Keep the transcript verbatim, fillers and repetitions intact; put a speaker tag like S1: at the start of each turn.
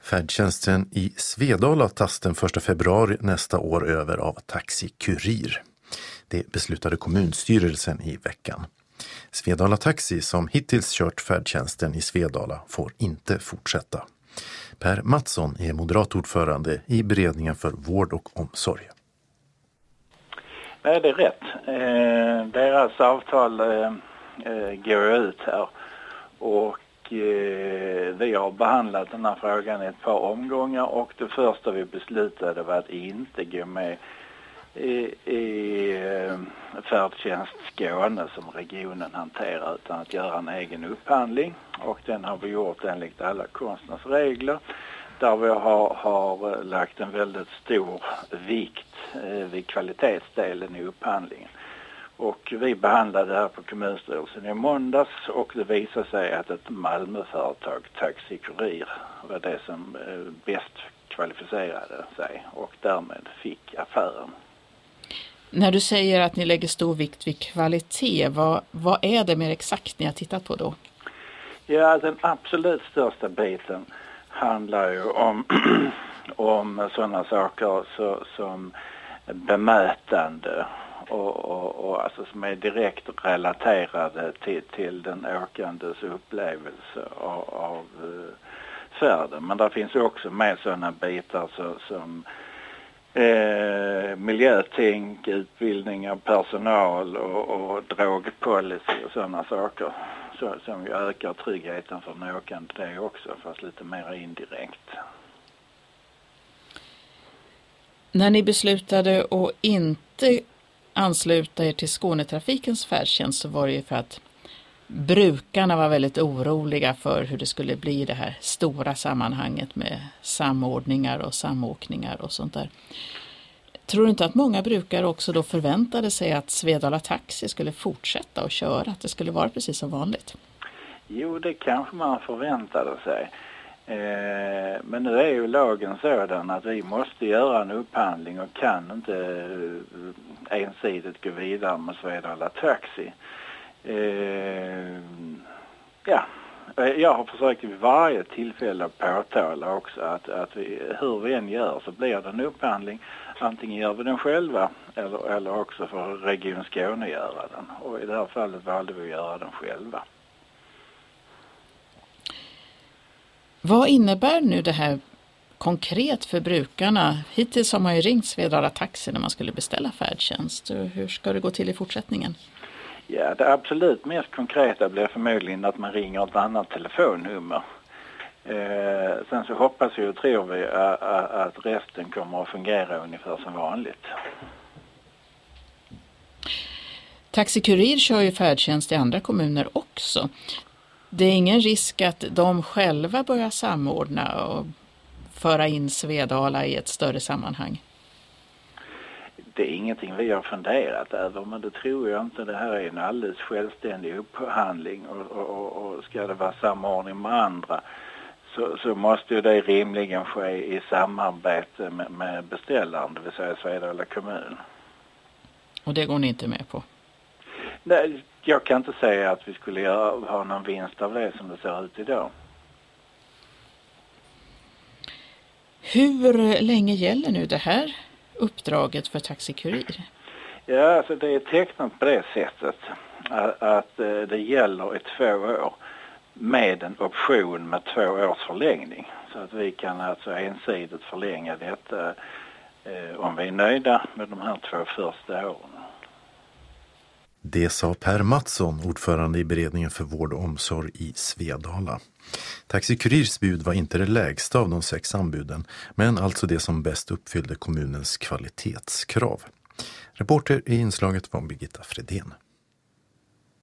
S1: Färdtjänsten i Svedala tas den första februari nästa år över av Taxi Kurir. Det beslutade kommunstyrelsen i veckan. Svedala Taxi, som hittills kört färdtjänsten i Svedala, får inte fortsätta. Per Mattsson är moderatordförande i beredningen för vård och omsorg.
S2: Nej, det är rätt. Eh, deras avtal eh, går ut här och eh, vi har behandlat den här frågan i ett par omgångar och det första vi beslutade var att inte gå med i, i eh, färdtjänst Skåne som regionen hanterar utan att göra en egen upphandling, och den har vi gjort enligt alla konstens regler där vi har, har lagt en väldigt stor vikt eh, vid kvalitetsdelen i upphandlingen. Och vi behandlade det här på kommunstyrelsen i måndags och det visade sig att ett Malmöföretag, Taxi Kurir, var det som eh, bäst kvalificerade sig och därmed fick affären.
S3: När du säger att ni lägger stor vikt vid kvalitet, vad, vad är det mer exakt ni har tittat på då?
S2: Ja, den absolut största biten handlar ju om, om sådana saker så, som bemötande och, och, och alltså som är direkt relaterade till, till den åkandes upplevelse av, av färden. Men där finns också med sådana bitar så, som Eh, miljötänk, utbildning av personal och, och drogpolicy och sådana saker så, som ju ökar tryggheten för den åkande, det också, fast lite mer indirekt.
S3: När ni beslutade att inte ansluta er till Skånetrafikens färdtjänst så var det ju för att brukarna var väldigt oroliga för hur det skulle bli i det här stora sammanhanget med samordningar och samåkningar och sånt där. Tror du inte att många brukare också då förväntade sig att Svedala Taxi skulle fortsätta att köra, att det skulle vara precis som vanligt?
S2: Jo, det kanske man förväntade sig. Eh, men nu är ju lagen sådan att vi måste göra en upphandling och kan inte eh, ensidigt gå vidare med Svedala Taxi. Eh, ja, jag har försökt vid varje tillfälle att påtala också att, att vi, hur vi än gör så blir det en upphandling. Antingen gör vi den själva eller, eller också för Region Skåne göra den. Och i det här fallet valde vi att göra den själva.
S3: Vad innebär nu det här konkret för brukarna? Hittills har man ju ringt Svedala Taxi när man skulle beställa färdtjänst. Hur ska det gå till i fortsättningen?
S2: Ja, det absolut mest konkreta blir förmodligen att man ringer ett annat telefonnummer. Eh, sen så hoppas vi och tror vi att, att resten kommer att fungera ungefär som vanligt.
S3: Taxi Kurir kör ju färdtjänst i andra kommuner också. Det är ingen risk att de själva börjar samordna och föra in Svedala i ett större sammanhang?
S2: Det är ingenting vi har funderat över, men det tror jag inte. Det här är en alldeles självständig upphandling och, och, och ska det vara samordning med andra så, så måste ju det rimligen ske i samarbete med, med beställaren, det vill säga Svedala kommun.
S3: Och det går ni inte med på?
S2: Nej, jag kan inte säga att vi skulle göra, ha någon vinst av det som det ser ut idag.
S3: Hur länge gäller nu det här uppdraget för Taxi Kurir?
S2: Ja, alltså det är tecknat på det sättet att, att det gäller i två år med en option med två års förlängning. Så att vi kan alltså ensidigt förlänga detta eh, om vi är nöjda med de här två första åren.
S1: Det sa Per Mattsson, ordförande i beredningen för vård och omsorg i Svedala. Taxi Kurirs bud var inte det lägsta av de sex anbuden, men alltså det som bäst uppfyllde kommunens kvalitetskrav. Reporter i inslaget var Birgitta Fredén.